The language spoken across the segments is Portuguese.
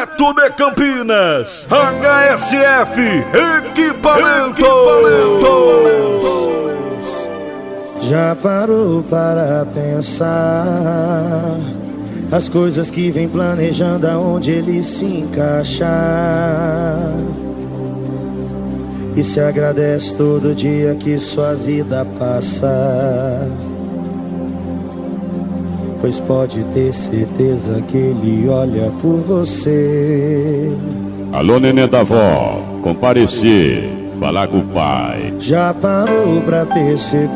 direto de Campinas, HSF Equipamentos. Já parou para pensar as coisas que vem planejando, aonde ele se encaixar? E se agradece todo dia que sua vida passa, pois pode ter certeza que ele olha por você. Alô, nenê da avó, comparecer, falar com o pai. Já parou pra perceber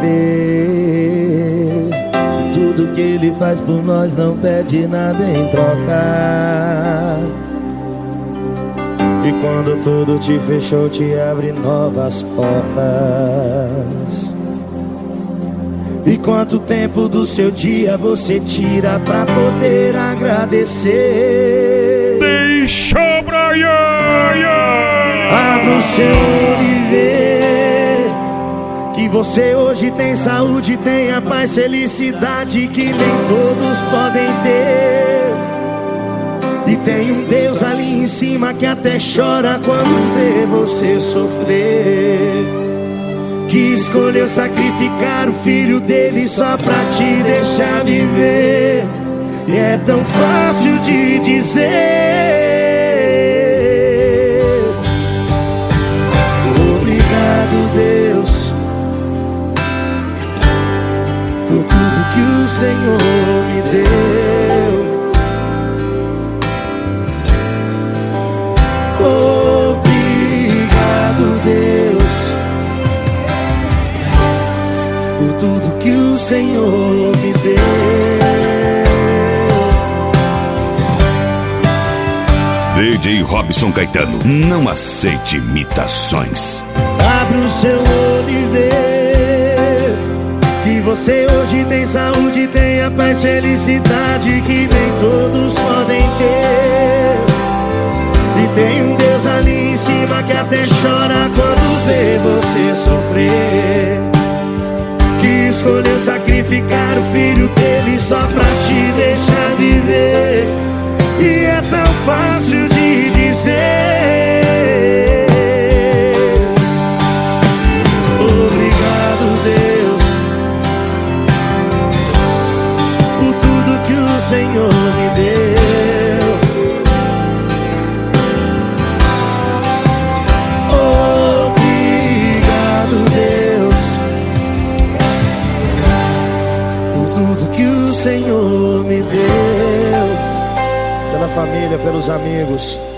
que tudo que ele faz por nós não pede nada em troca? E quando tudo te fechou, te abre novas portas. E quanto tempo do seu dia você tira pra poder agradecer? Deixa Brian! Abra o seu olho e vê que você hoje tem saúde, tem a paz, felicidade que nem todos podem ter. E tem um Deus ali em cima que até chora quando vê você sofrer, que escolheu sacrificar o filho dele só pra te deixar viver. E é tão fácil de dizer: obrigado, Deus, por tudo que o Senhor me deu. Obrigado, Deus, por tudo que o Senhor me deu. DJ Robson Caetano, não aceite imitações. Abre o seu olho e vê que você hoje tem saúde, tem a paz, felicidade que nem todos podem ter. E tem um Deus ali em cima que até chora quando vê você sofrer, que escolheu sacrificar o filho dele só pra te deixar viver. E é tão fácil de dizer: obrigado, Deus, por tudo que o Senhor me deu. Obrigado, Deus, por tudo que o Senhor me deu. Pela família, pelos amigos.